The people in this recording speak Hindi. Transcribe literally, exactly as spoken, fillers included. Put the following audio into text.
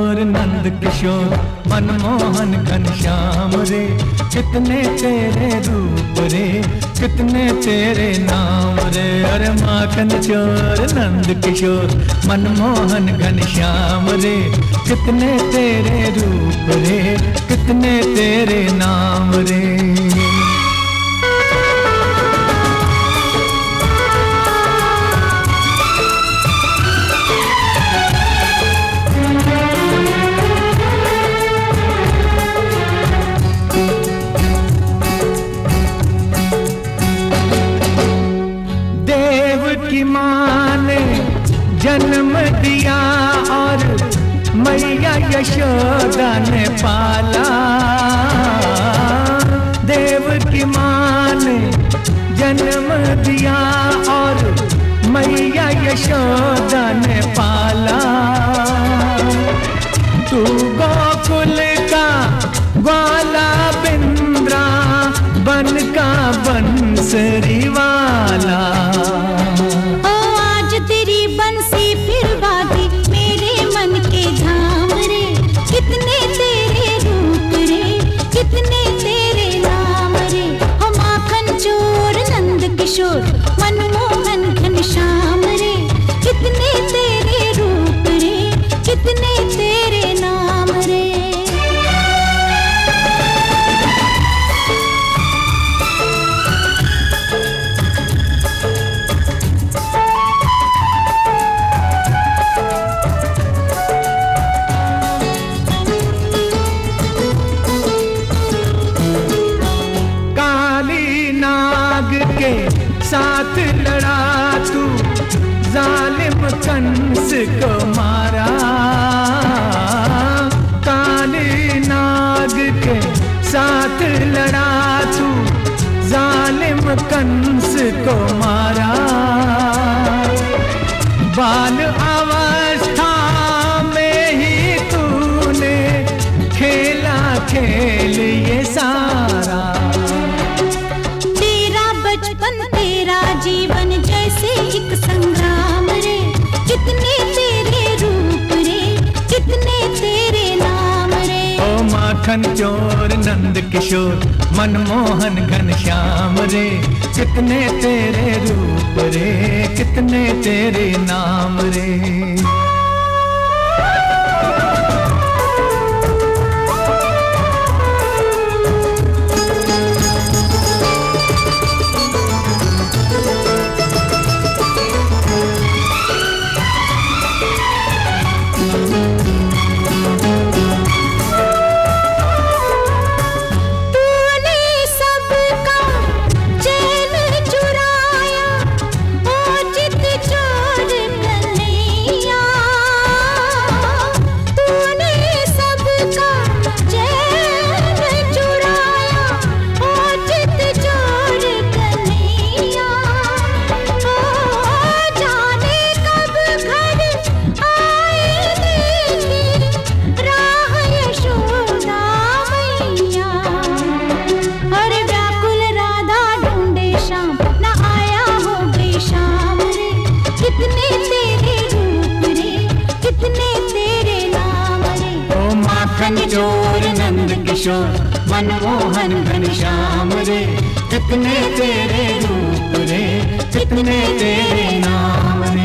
चोर नंद किशोर मनमोहन घनश्याम रे, कितने तेरे रूप रे, कितने तेरे नाम रे। अरे माखन चोर नंद किशोर मनमोहन घनश्याम रे, कितने तेरे रूप रे, कितने तेरे नाम रे। की माँ ने जन्म दिया और मैया यशोदा ने पाला। देव की माँ ने जन्म दिया और मैया यशोदा ने पाला। तू गोकुल का ग्वाला बिंद्रा बन का बंसरी वाला। कितने तेरे रूप रे, कितने तेरे नाम रे। हो माखन चोर नंद किशोर मनमोहन घनश्याम रे, कितने तेरे रूप रे, कितने तेरे नाम रे। साथ लड़ा तू जालिम कंस को मारा। काली नाग के साथ लड़ा तू जालिम कंस को मारा। बाल अवस्था में ही तूने खेला खेल ये सारा। तेरा जीवन जैसे एक संग्राम रे, कितने तेरे रूप रे, कितने तेरे नाम रे। ओ माखन चोर नंद किशोर मनमोहन घनश्याम रे, कितने तेरे रूप रे, कितने तेरे नाम रे। माखन चोर नंद किशोर मनमोहन घनश्याम रे, कितने तेरे रूप रे, कितने तेरे नाम रे।